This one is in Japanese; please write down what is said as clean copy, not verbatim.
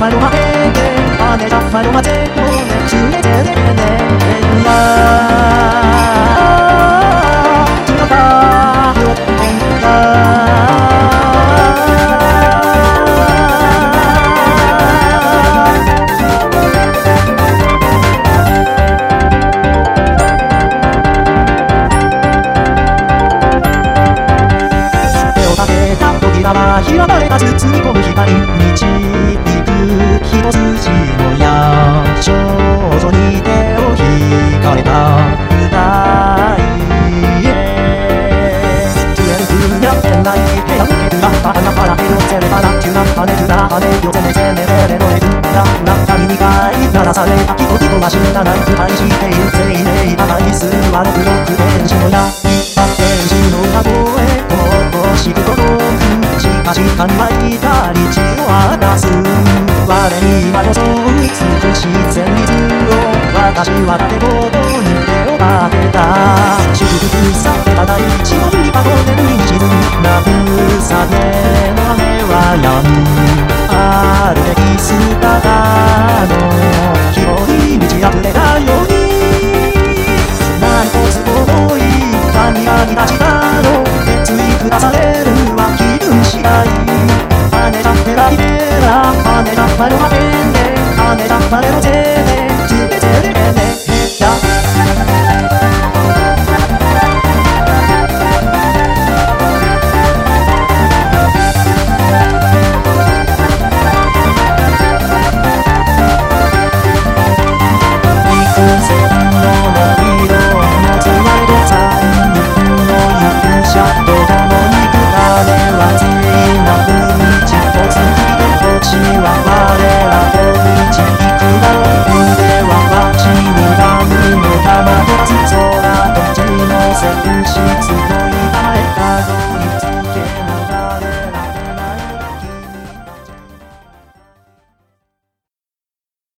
fai lo matete, ane già fai lo matete, ci vede開かれた包み込む光導く一筋の矢少女に手を引かれた舞台へ12分やってない部屋抜けるらバカなパラヘロゼレバラキュラ跳ねるな跳ねよゼネゼネゼネのエルラ中に2回鳴らされた人々は死んだナイフ愛している生命高い数は6六天使の矢一発天使の歌声こぼしく届く確かに湧いたり血を渡す我に今こそ美しい旋律を私は盾ごとに手をかけた祝福された大地の海は5年に沈む慰めの雨は止むあるべき姿